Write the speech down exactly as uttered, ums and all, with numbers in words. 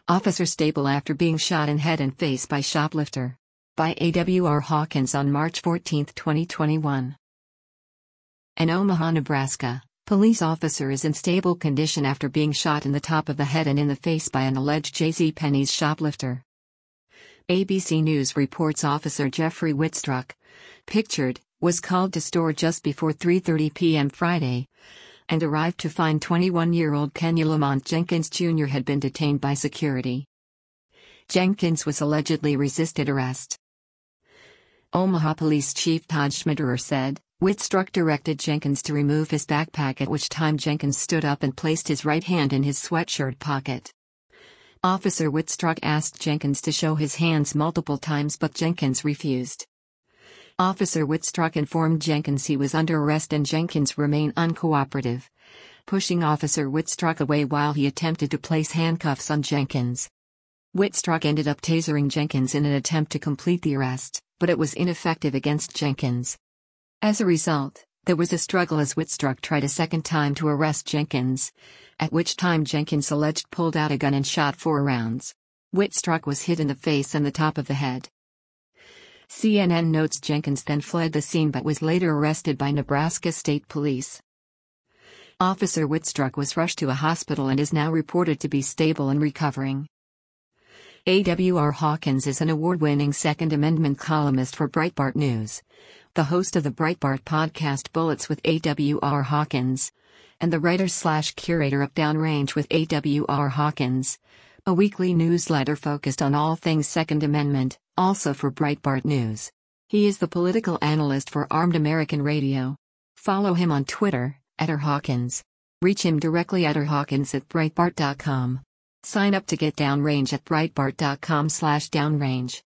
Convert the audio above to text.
Officer stable after being shot in head and face by shoplifter. By A W R Hawkins on March fourteenth, twenty twenty-one. In Omaha, Nebraska, police officer is in stable condition after being shot in the top of the head and in the face by an alleged JCPenney's shoplifter. A B C News reports Officer Jeffrey Wittstruck, pictured, was called to store just before three thirty p m Friday, and arrived to find twenty-one-year-old Kenya Lamont Jenkins Junior had been detained by security. Jenkins was allegedly resisted arrest. Omaha Police Chief Todd Schmitterer said, Wittstruck directed Jenkins to remove his backpack, at which time Jenkins stood up and placed his right hand in his sweatshirt pocket. Officer Wittstruck asked Jenkins to show his hands multiple times, but Jenkins refused. Officer Wittstruck informed Jenkins he was under arrest, and Jenkins remained uncooperative, pushing Officer Wittstruck away while he attempted to place handcuffs on Jenkins. Wittstruck ended up tasering Jenkins in an attempt to complete the arrest, but it was ineffective against Jenkins. As a result, there was a struggle as Wittstruck tried a second time to arrest Jenkins, at which time Jenkins alleged pulled out a gun and shot four rounds. Wittstruck was hit in the face and the top of the head. C N N notes Jenkins then fled the scene but was later arrested by Nebraska State Police. Officer Wittstruck was rushed to a hospital and is now reported to be stable and recovering. A W R Hawkins is an award-winning Second Amendment columnist for Breitbart News, the host of the Breitbart podcast Bullets with A W R Hawkins, and the writer-slash-curator of Downrange with A W R Hawkins, a weekly newsletter focused on all things Second Amendment, also for Breitbart News. He is the political analyst for Armed American Radio. Follow him on Twitter, at R Hawkins. Reach him directly at r hawkins at breitbart dot com. Sign up to get Downrange at breitbart dot com slash downrange.